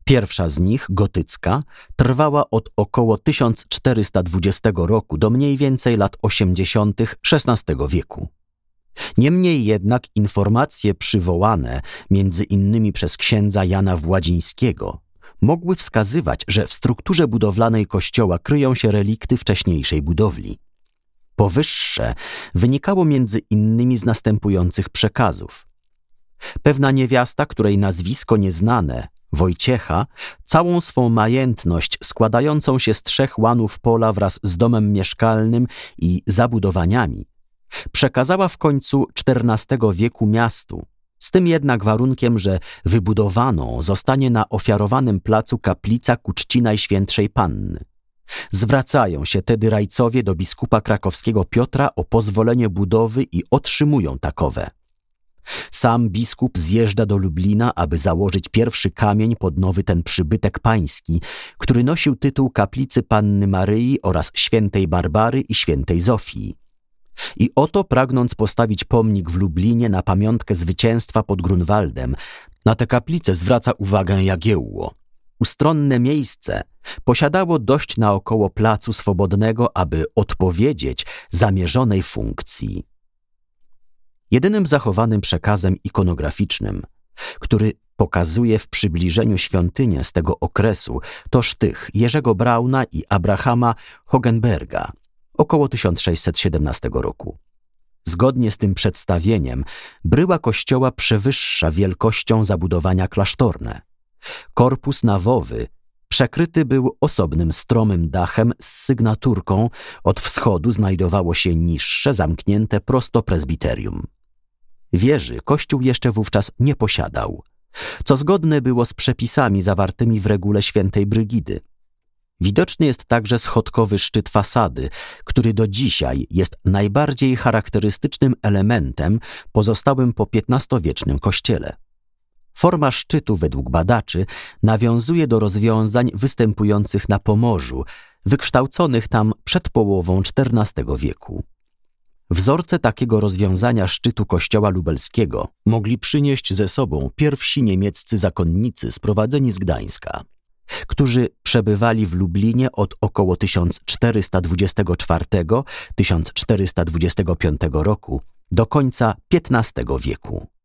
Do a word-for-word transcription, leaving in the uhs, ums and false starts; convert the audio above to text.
Pierwsza z nich, gotycka, trwała od około tysiąc czterysta dwudziestego roku do mniej więcej lat osiemdziesiątych szesnastego wieku. Niemniej jednak informacje przywołane między innymi przez księdza Jana Władzińskiego mogły wskazywać, że w strukturze budowlanej kościoła kryją się relikty wcześniejszej budowli. Powyższe wynikało między innymi z następujących przekazów. Pewna niewiasta, której nazwisko nieznane, Wojciecha, całą swą majętność składającą się z trzech łanów pola wraz z domem mieszkalnym i zabudowaniami przekazała w końcu czternastego wieku miastu, z tym jednak warunkiem, że wybudowaną zostanie na ofiarowanym placu kaplica ku czci Najświętszej Panny. Zwracają się tedy rajcowie do biskupa krakowskiego Piotra o pozwolenie budowy i otrzymują takowe. Sam biskup zjeżdża do Lublina, aby założyć pierwszy kamień pod nowy ten przybytek pański, który nosił tytuł kaplicy Panny Maryi oraz świętej Barbary i świętej Zofii. I oto, pragnąc postawić pomnik w Lublinie na pamiątkę zwycięstwa pod Grunwaldem, na tę kaplicę zwraca uwagę Jagiełło. Ustronne miejsce posiadało dość naokoło placu swobodnego, aby odpowiedzieć zamierzonej funkcji. Jedynym zachowanym przekazem ikonograficznym, który pokazuje w przybliżeniu świątynię z tego okresu, to sztych Jerzego Brauna i Abrahama Hogenberga około tysiąc sześćset siedemnastego roku. Zgodnie z tym przedstawieniem bryła kościoła przewyższa wielkością zabudowania klasztorne. Korpus nawowy przekryty był osobnym stromym dachem z sygnaturką, od wschodu znajdowało się niższe, zamknięte prosto prezbiterium. Wieży kościół jeszcze wówczas nie posiadał, co zgodne było z przepisami zawartymi w regule świętej Brygidy. Widoczny jest także schodkowy szczyt fasady, który do dzisiaj jest najbardziej charakterystycznym elementem pozostałym po piętnastowiecznym kościele. Forma szczytu według badaczy nawiązuje do rozwiązań występujących na Pomorzu, wykształconych tam przed połową czternastego wieku. Wzorce takiego rozwiązania szczytu kościoła lubelskiego mogli przynieść ze sobą pierwsi niemieccy zakonnicy sprowadzeni z Gdańska, którzy przebywali w Lublinie od około tysiąc czterysta dwudziestego czwartego do tysiąc czterysta dwudziestego piątego roku do końca piętnastego wieku.